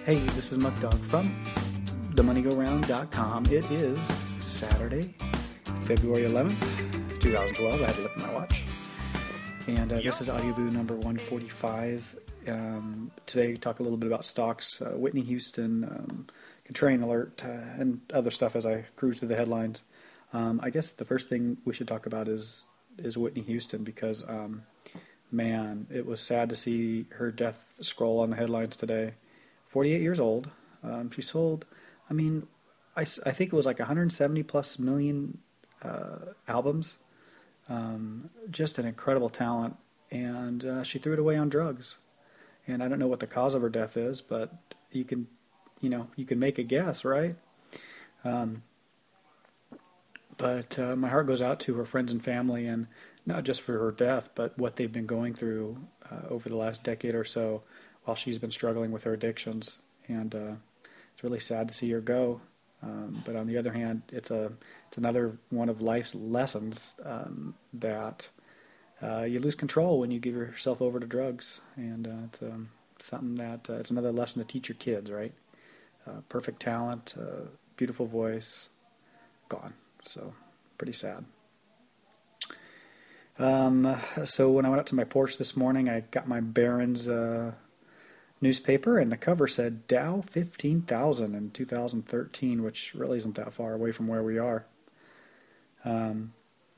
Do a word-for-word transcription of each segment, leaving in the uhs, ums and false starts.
Hey, this is Muck Dog from the money go round dot com. It is Saturday, February eleventh, twenty twelve. I had to look at my watch. And uh, this is Audioboo number one forty-five. Um, today, we talk a little bit about stocks, uh, Whitney Houston, um, contrarian alert, uh, and other stuff as I cruise through the headlines. Um, I guess the first thing we should talk about is is Whitney Houston because, um, man, it was sad to see her death scroll on the headlines today. forty-eight years old. Um, she sold, I mean, I, I think it was like one hundred seventy plus million uh, albums. Um, just an incredible talent, and uh, she threw it away on drugs. And I don't know what the cause of her death is, but you can, you know, you can make a guess, right? Um, but uh, my heart goes out to her friends and family, and not just for her death, but what they've been going through uh, over the last decade or so while she's been struggling with her addictions. And uh, it's really sad to see her go. Um, but on the other hand, it's a it's another one of life's lessons um, that uh, you lose control when you give yourself over to drugs, and uh, it's um, something that uh, it's another lesson to teach your kids. Right? Uh, perfect talent, uh, beautiful voice, gone. So pretty sad. Um, so when I went up to my porch this morning, I got my Barron's Uh, newspaper, and the cover said Dow fifteen thousand in two thousand thirteen, which really isn't that far away from where we are. Um,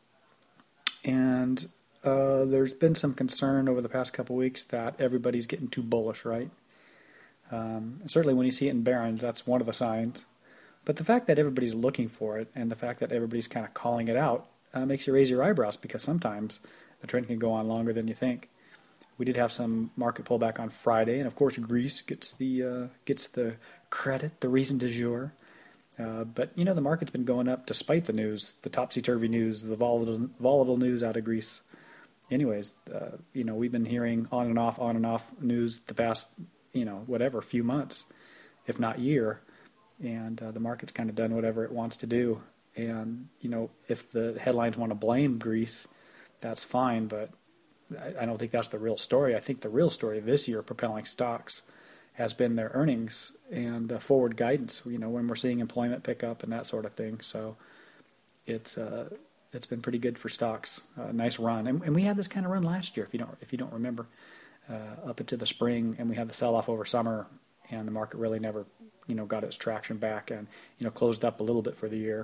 and uh, there's been some concern over the past couple weeks that everybody's getting too bullish, right? Um, and certainly when you see it in Barron's, that's one of the signs. But the fact that everybody's looking for it, and the fact that everybody's kind of calling it out, uh, makes you raise your eyebrows, because sometimes the trend can go on longer than you think. We did have some market pullback on Friday, and of course Greece gets the uh, gets the credit, the reason du jour. Uh, but you know, the market's been going up despite the news, the topsy-turvy news, the volatile volatile news out of Greece. Anyways, uh, you know, we've been hearing on and off, on and off news the past, you know, whatever, few months, if not year, and uh, the market's kind of done whatever it wants to do. And you know, if the headlines want to blame Greece, that's fine, but I don't think that's the real story. I think the real story this year propelling stocks has been their earnings and uh, forward guidance, you know, when we're seeing employment pick up and that sort of thing. So it's uh, it's been pretty good for stocks. Uh, nice run. And, and we had this kind of run last year, if you don't if you don't remember, uh, up into the spring, and we had the sell-off over summer, and the market really never, you know, got its traction back, and, you know, closed up a little bit for the year.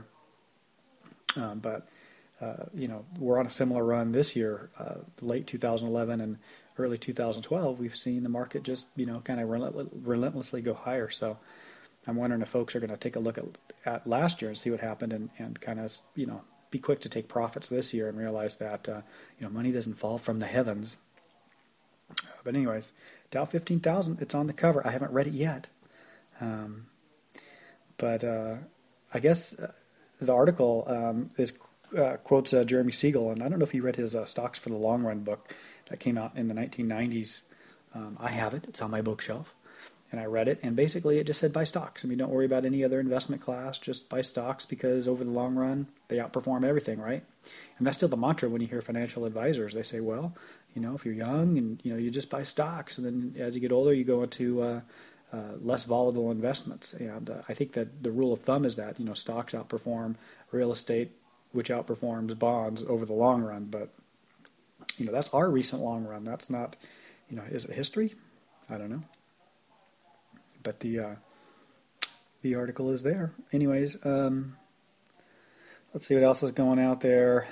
Um, but Uh, you know, we're on a similar run this year, uh, late two thousand eleven and early two thousand twelve. We've seen the market just, you know, kind of relent- relentlessly go higher. So I'm wondering if folks are going to take a look at, at last year and see what happened, and, and kind of, you know, be quick to take profits this year and realize that, uh, you know, money doesn't fall from the heavens. Uh, but anyways, Dow fifteen thousand, it's on the cover. I haven't read it yet. Um, but uh, I guess uh, the article um, is Uh, quotes uh, Jeremy Siegel, and I don't know if you read his uh, Stocks for the Long Run book that came out in the nineteen nineties. Um, I have it. It's on my bookshelf, and I read it, and basically it just said buy stocks. I mean, don't worry about any other investment class, just buy stocks, because over the long run, they outperform everything, right? And that's still the mantra when you hear financial advisors. They say, well, you know, if you're young and, you know, you just buy stocks, and then as you get older, you go into uh, uh, less volatile investments. And uh, I think that the rule of thumb is that, you know, stocks outperform real estate, which outperforms bonds over the long run. But, you know, that's our recent long run. That's not, you know, is it history? I don't know. But the uh, the article is there. Anyways, um, let's see what else is going out there.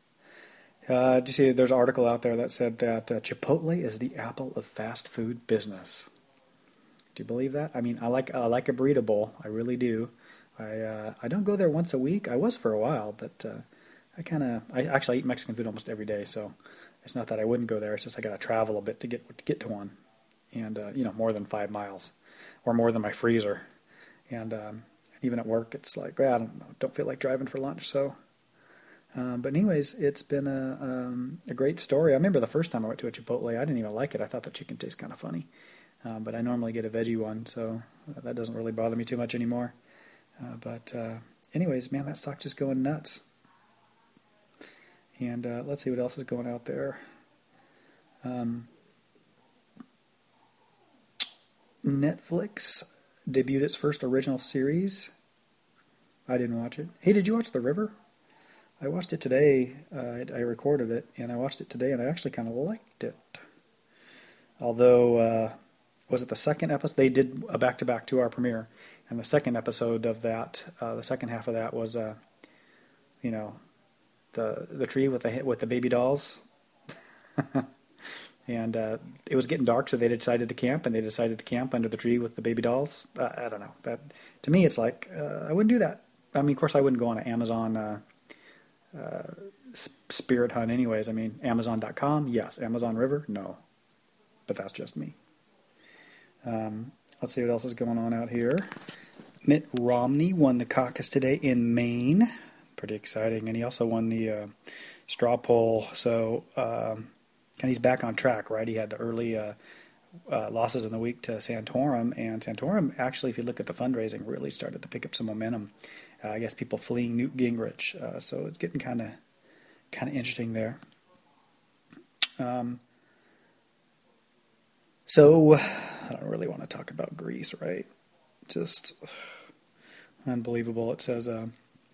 Uh, did you see there's an article out there that said that uh, Chipotle is the Apple of fast food business? Do you believe that? I mean, I like I like a burrito bowl. I really do. I uh, I don't go there once a week. I was for a while, but uh, I kind of I actually eat Mexican food almost every day. So it's not that I wouldn't go there. It's just I got to travel a bit to get to get to one, and uh, you know, more than five miles, or more than my freezer. And um, even at work, it's like, well, I don't know, don't feel like driving for lunch. So, um, but anyways, it's been a um, a great story. I remember the first time I went to a Chipotle, I didn't even like it. I thought the chicken tastes kind of funny, um, but I normally get a veggie one, so that doesn't really bother me too much anymore. Uh, but uh, anyways, man, that stock just going nuts. And uh, let's see what else is going out there. Um, Netflix debuted its first original series. I didn't watch it. Hey, did you watch The River? I watched it today. Uh, I recorded it, and I watched it today, and I actually kind of liked it. Although, uh, was it the second episode? They did a back-to-back two-hour premiere, and the second episode of that, uh, the second half of that was, uh, you know, the the tree with the with the baby dolls. And uh, it was getting dark, so they decided to camp, and they decided to camp under the tree with the baby dolls. Uh, I don't know. That, to me, it's like, uh, I wouldn't do that. I mean, of course, I wouldn't go on an Amazon uh, uh, spirit hunt anyways. I mean, Amazon dot com, yes. Amazon River, no. But that's just me. Um, let's see what else is going on out here. Mitt Romney won the caucus today in Maine. Pretty exciting. And he also won the uh, straw poll, so... Um, And he's back on track, right? He had the early uh, uh, losses in the week to Santorum, and Santorum, actually, if you look at the fundraising, really started to pick up some momentum. Uh, I guess people fleeing Newt Gingrich, uh, so it's getting kind of kind of interesting there. Um, so I don't really want to talk about Greece, right? Just unbelievable. It says uh,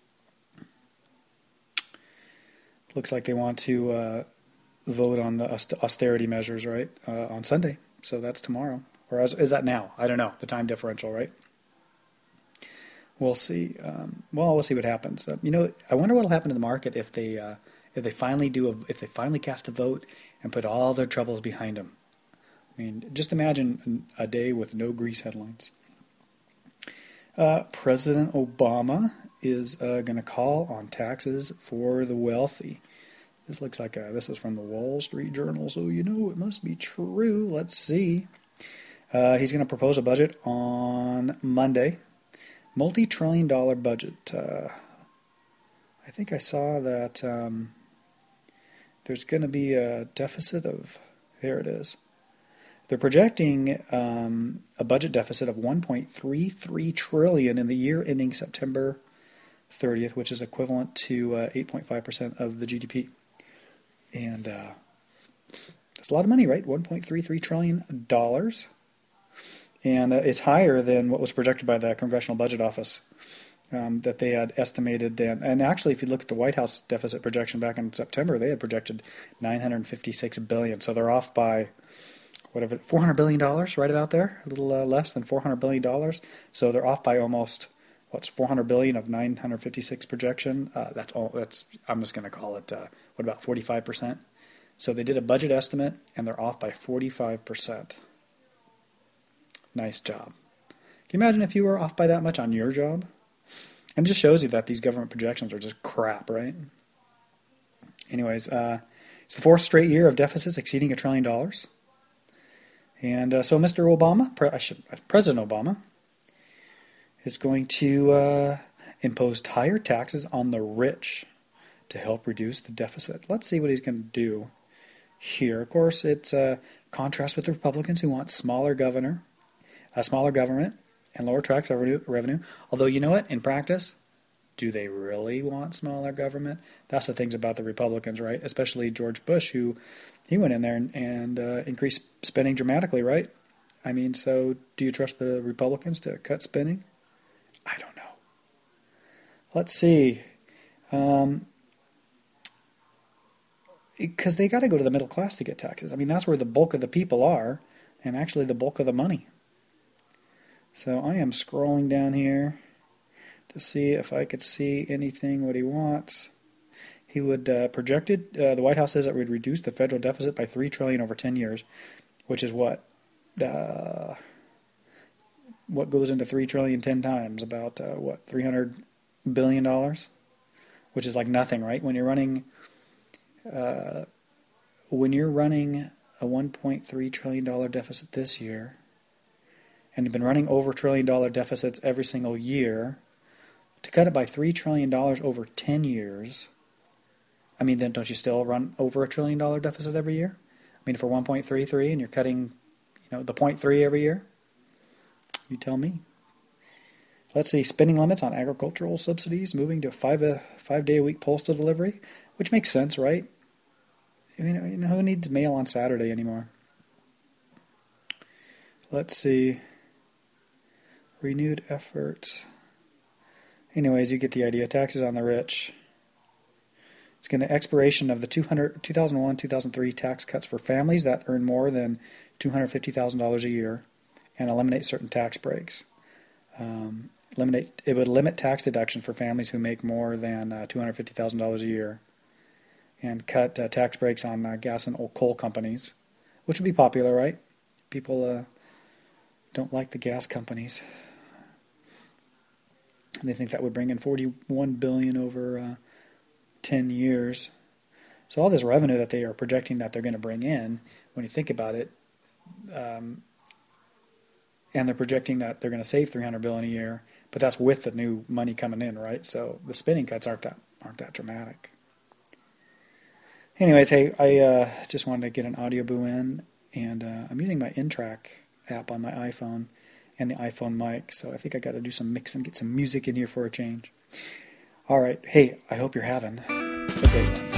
looks like they want to. Uh, vote on the austerity measures, right, uh, on Sunday. So that's tomorrow. Or is, is that now? I don't know. The time differential, right? We'll see. Um, well, we'll see what happens. Uh, you know, I wonder what will happen to the market if they uh, if they finally do a, if they finally cast a vote and put all their troubles behind them. I mean, just imagine a day with no Greece headlines. Uh, President Obama is uh, going to call on taxes for the wealthy. This looks like a, this is from the Wall Street Journal, so you know it must be true. Let's see. Uh, he's going to propose a budget on Monday. Multi-trillion dollar budget. Uh, I think I saw that um, there's going to be a deficit of, there it is. They're projecting um, a budget deficit of one point three three trillion dollars in the year ending September thirtieth, which is equivalent to uh, eight point five percent of the G D P. And uh, that's a lot of money, right? one point three three trillion dollars. And uh, it's higher than what was projected by the Congressional Budget Office um, that they had estimated. And, and actually, if you look at the White House deficit projection back in September, they had projected nine hundred fifty-six billion dollars. So they're off by, whatever, four hundred billion dollars, right about there? A little uh, less than four hundred billion dollars. So they're off by almost, what's four hundred billion dollars of nine hundred fifty-six projection? Uh, that's all. That's I'm just going to call it, uh, what about forty-five percent? So they did a budget estimate, and they're off by forty-five percent. Nice job. Can you imagine if you were off by that much on your job? And it just shows you that these government projections are just crap, right? Anyways, uh, it's the fourth straight year of deficits exceeding a trillion dollars. And uh, so Mister Obama, Pre- I should, President Obama, is going to uh, impose higher taxes on the rich to help reduce the deficit. Let's see what he's going to do here. Of course, it's a contrast with the Republicans who want smaller governor, a smaller government, and lower tax revenue. Although, you know what? In practice, do they really want smaller government? That's the things about the Republicans, right? Especially George Bush, who he went in there and, and uh, increased spending dramatically, right? I mean, so do you trust the Republicans to cut spending? I don't know. Let's see. Um, because they got to go to the middle class to get taxes. I mean, that's where the bulk of the people are, and actually the bulk of the money. So I am scrolling down here to see if I could see anything what he wants. He would uh, projected uh, the White House says it would reduce the federal deficit by three trillion dollars over ten years, which is what uh, what goes into three trillion dollars ten times, about uh, what three hundred billion dollars, which is like nothing, right? When you're running uh, when you're running a one point three trillion dollars deficit this year, and you've been running over trillion dollar deficits every single year, to cut it by three trillion dollars over ten years, I mean, then don't you still run over a trillion dollar deficit every year? I mean, for one point three three and you're cutting, you know, the zero point three every year, you tell me. Let's see, spending limits on agricultural subsidies, moving to five a five day a week postal delivery, which makes sense, right? I mean, you know, who needs mail on Saturday anymore? Let's see. renewed effort. Anyways, you get the idea. Taxes on the rich. It's going to expiration of the two thousand one two thousand three tax cuts for families that earn more than two hundred fifty thousand dollars a year, and eliminate certain tax breaks. Um, eliminate it would limit tax deduction for families who make more than uh, two hundred fifty thousand dollars a year, and cut uh, tax breaks on uh, gas and coal companies, which would be popular, right? People uh, don't like the gas companies. They think that would bring in forty-one billion dollars over uh, ten years. So all this revenue that they are projecting that they're going to bring in, when you think about it, um, and they're projecting that they're going to save three hundred billion dollars a year, but that's with the new money coming in, right? So the spending cuts aren't that aren't that dramatic. Anyways, hey, I uh, just wanted to get an audio boo in, and uh, I'm using my N-Track app on my iPhone and the iPhone mic, so I think I got to do some mixing, get some music in here for a change. All right, hey, I hope you're having a great one.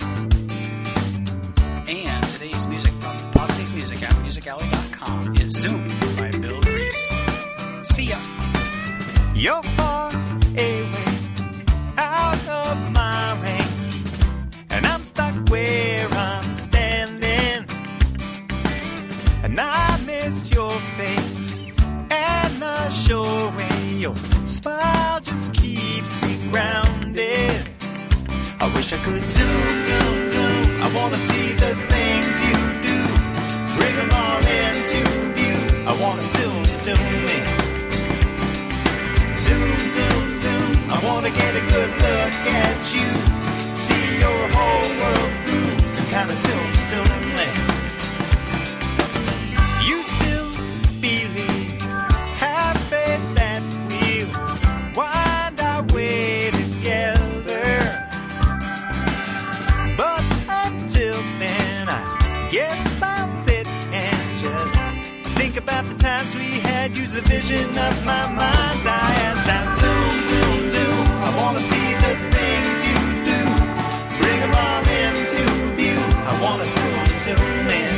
And today's music from Podsafe Music at music alley dot com is Zoom by Bill Grease. See ya. You're far away, out of my range, and I'm stuck where I'm standing, and I miss your face and the shore when your smile just keeps me grounded. I wish I could zoom, zoom, zoom. I wanna see the things you do, bring them all into view. I wanna zoom, zoom in. Zoom, zoom, zoom. I wanna get a good look at you, see your whole world through some kind of zoom, zoom lens. You still believe, have faith that we'll wind our way together. But until then, I guess I'll sit and just think about the times we had. Use the vision of my mind's eye as I zoom, zoom, zoom. I wanna see the things you do, bring them all into view. I wanna zoom, zoom in.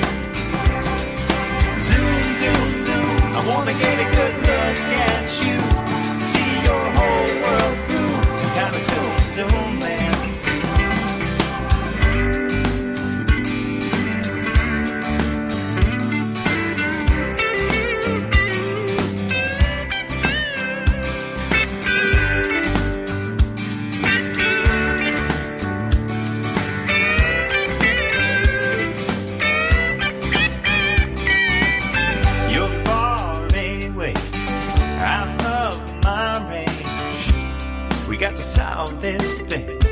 Zoom, zoom, zoom. I wanna get a good look at you, see your whole world through some kind of zoom, zoom lens. Solve this thing